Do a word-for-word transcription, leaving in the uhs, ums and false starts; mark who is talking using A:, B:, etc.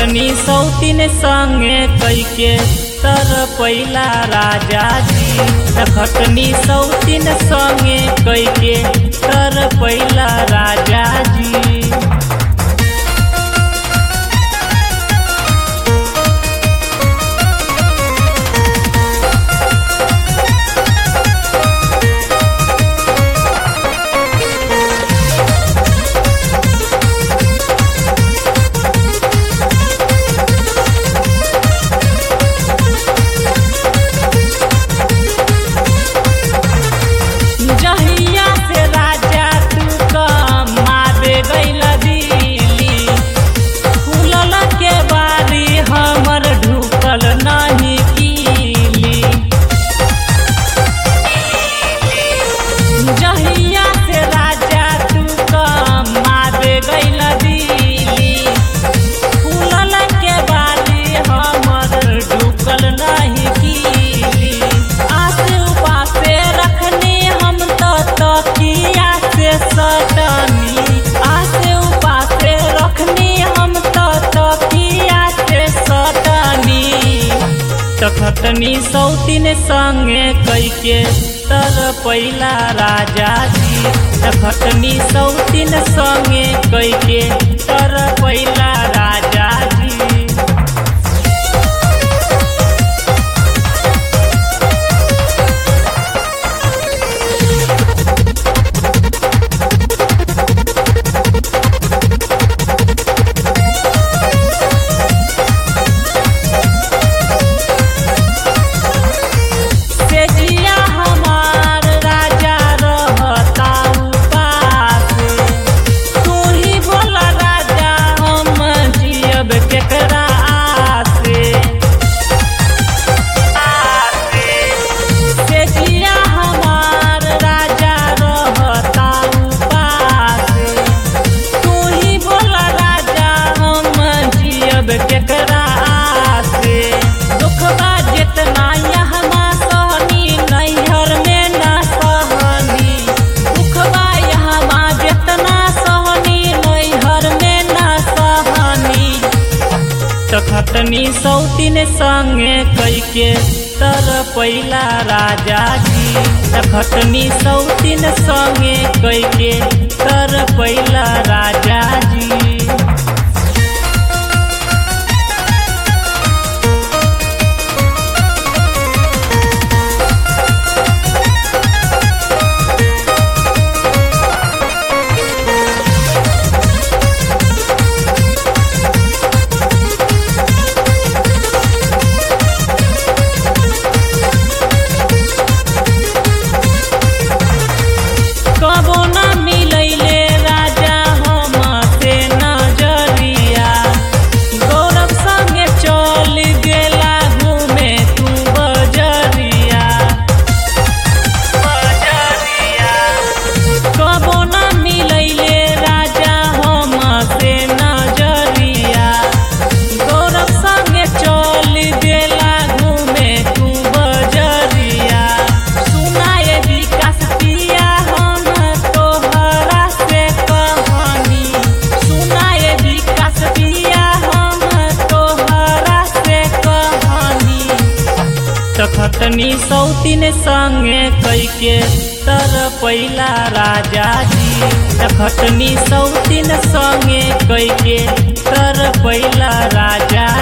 A: खटनी सौतीन संगे कैके तर पहिला राजा जी। खटनी सौतीन संगे कैके तर पहिला राजा जी। खटनी सौतीन संगे कैके तर पहिला राजा जी। खटनी सौतीन संगे कैके तर पहिला राजा जी। खटनी सौतीन संगे कैके तर पहिला राजा जी। खटनी सौतीन संगे कैके तर पहिला राजा जी। खटनी सौतीन संगे कैके तर पहिला राजा जी। खटनी सौतीन संगे कैके तर पहिला राजा